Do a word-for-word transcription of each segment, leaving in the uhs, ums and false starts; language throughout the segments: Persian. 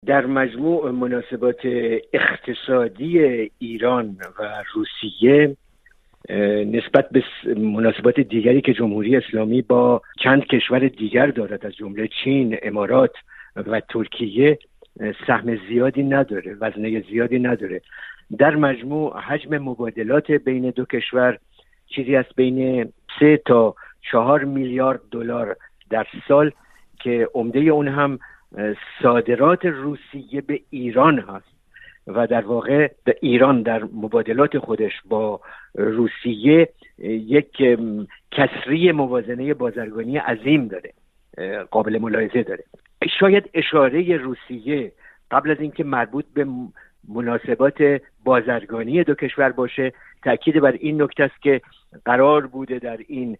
در مجموع مناسبات اقتصادی ایران و روسیه نسبت به مناسبات دیگری که جمهوری اسلامی با چند کشور دیگر دارد از جمله چین، امارات و ترکیه سهم زیادی نداره، وزنه زیادی نداره. در مجموع حجم مبادلات بین دو کشور چیزی است بین سه تا چهار میلیارد دلار در سال که عمده اون هم صادرات روسیه به ایران هست و در واقع ایران در مبادلات خودش با روسیه یک کسری موازنه بازرگانی عظیم داره، قابل ملاحظه داره. شاید اشاره روسیه قبل از اینکه مربوط به مناسبات بازرگانی دو کشور باشه تأکید بر این نکته است که قرار بوده در این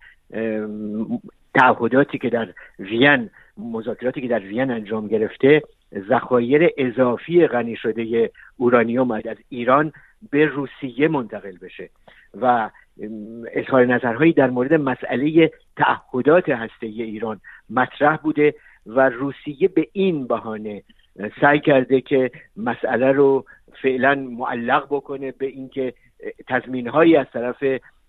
تعهداتی که در وین مذاکراتی که در وین انجام گرفته ذخایر اضافی غنی شده اورانیوم از ایران به روسیه منتقل بشه و اظهار نظرهایی در مورد مسئله تعهدات هسته‌ای ایران مطرح بوده و روسیه به این بهانه سعی کرده که مسئله رو فعلا معلق بکنه به اینکه تضمین‌هایی از طرف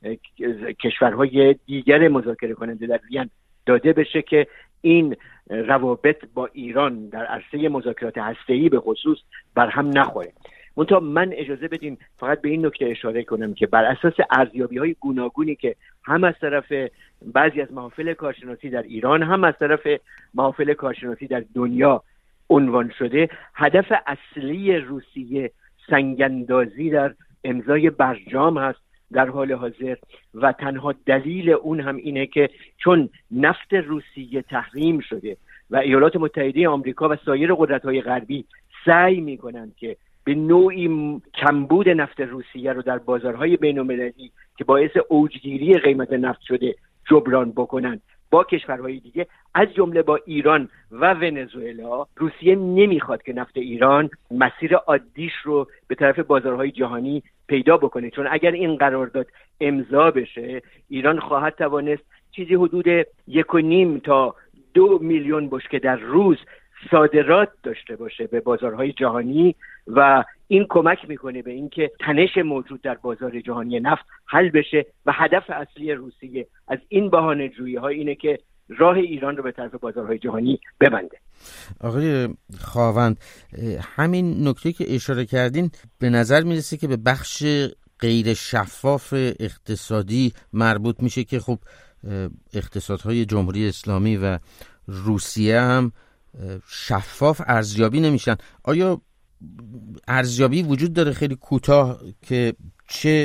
کشورهای دیگر مذاکره کننده در وین داده بشه که این روابط با ایران در عرصه مذاکرات هسته‌ای به خصوص بر هم نخوره. منتها من اجازه بدین فقط به این نکته اشاره کنم که بر اساس ارزیابی‌های گوناگونی که هم از طرف بعضی از محافل کارشناسی در ایران هم از طرف محافل کارشناسی در دنیا عنوان شده، هدف اصلی روسیه سنگ‌اندازی در امضای برجام هست در حال حاضر و تنها دلیل اون هم اینه که چون نفت روسیه تحریم شده و ایالات متحده آمریکا و سایر قدرت‌های غربی سعی می‌کنند که به نوعی کمبود نفت روسیه رو در بازارهای بین‌المللی که باعث اوجگیری قیمت نفت شده جبران بکنن با کشورهای دیگه از جمله با ایران و ونزوئلا، روسیه نمیخواد که نفت ایران مسیر عادیش رو به طرف بازارهای جهانی پیدا بکنه، چون اگر این قرارداد امضا بشه ایران خواهد توانست چیزی حدود یک و نیم تا دو میلیون بشکه در روز صادرات داشته باشه به بازارهای جهانی و این کمک میکنه به اینکه تنش موجود در بازار جهانی نفت حل بشه و هدف اصلی روسیه از این بهانه‌جویی ها اینه که راه ایران رو به طرف بازارهای جهانی ببنده. آقای خاوند، همین نکته که اشاره کردین به نظر میرسه که به بخش غیر شفاف اقتصادی مربوط میشه که خب اقتصادهای جمهوری اسلامی و روسیه هم شفاف ارزیابی نمیشن. آیا ارزیابی وجود داره خیلی کوتاه که چه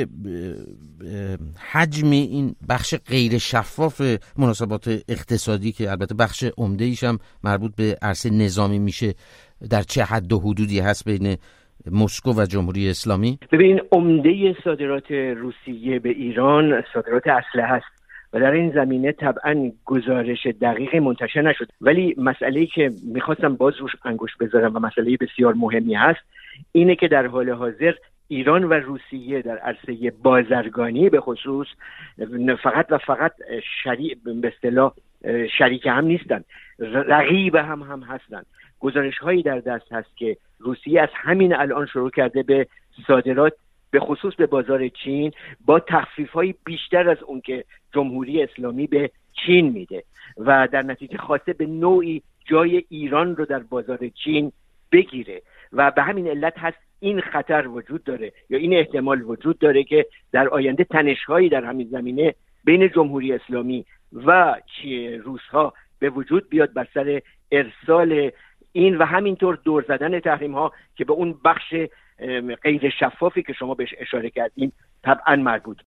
حجمی این بخش غیر شفاف مناسبات اقتصادی که البته بخش عمده ایش هم مربوط به عرصه نظامی میشه در چه حد و حدودی هست بین مسکو و جمهوری اسلامی؟ ببین، عمده صادرات روسیه به ایران صادرات اسلحه است و در این زمینه طبعا گزارش دقیق منتشر نشد، ولی مسئله‌ای که میخواستم باز روش انگشت بذارم و مسئله بسیار مهمی هست اینه که در حال حاضر ایران و روسیه در عرصه بازرگانی به خصوص فقط و فقط شریک به اصطلاح شریک هم نیستن، رقیب هم هم هستن. گزارش هایی در دست هست که روسیه از همین الان شروع کرده به صادرات به خصوص به بازار چین با تخفیف‌های بیشتر از اون که جمهوری اسلامی به چین میده و در نتیجه خواسته به نوعی جای ایران رو در بازار چین بگیره و به همین علت هست این خطر وجود داره یا این احتمال وجود داره که در آینده تنش‌هایی در همین زمینه بین جمهوری اسلامی و روس‌ها به وجود بیاد بر سر ارسال این و همینطور دور زدن تحریم‌ها که به اون بخش غیر شفافی که شما بهش اشاره کردین طبعا مربوط